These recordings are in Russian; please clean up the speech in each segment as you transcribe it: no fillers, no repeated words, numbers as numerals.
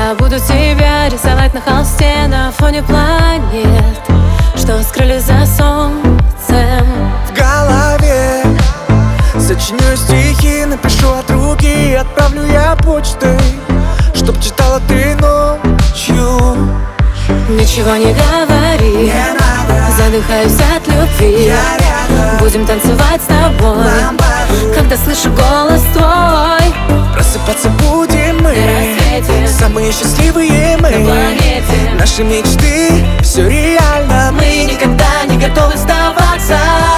Я буду тебя рисовать на холсте на фоне планет, что скрылись за солнцем. В голове сочиню стихи, напишу от руки и отправлю я почтой, чтоб читала ты ночью. Ничего не говори, Не надо, задыхаюсь от любви. я рядом, Будем танцевать с тобой, когда слышу голос твой. просыпаться будем мы, На рассвете, самые счастливые мы. на планете. Наши мечты, все реально, Мы никогда не готовы сдаваться.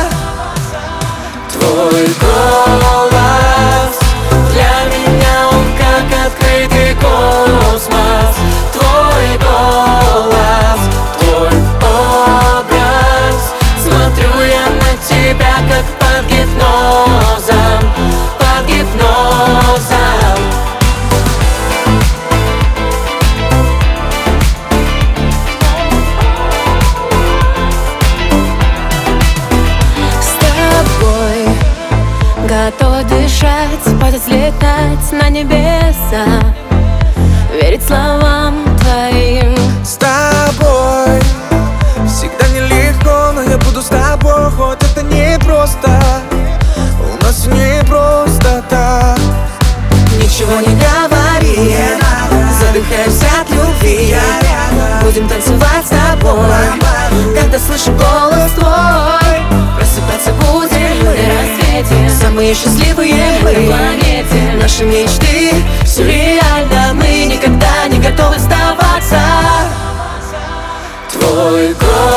Твой голос Для меня он как открытый космос. Твой голос, твой образ. Смотрю я на тебя как под гипнозом, под гипнозом. С тобой готова дышать, полет взлетать на небеса, верить словам твоим. с тобой всегда нелегко, но я буду с тобой, хоть это не просто. У нас не просто так. Ничего не говори, задыхаюсь от любви. Будем танцевать с тобой, когда слышу голос твой. Просыпаться будем на рассвете, самые счастливые мы на планете. Наши мечты, все реально, мы никогда не готовы сдаваться. Твой голос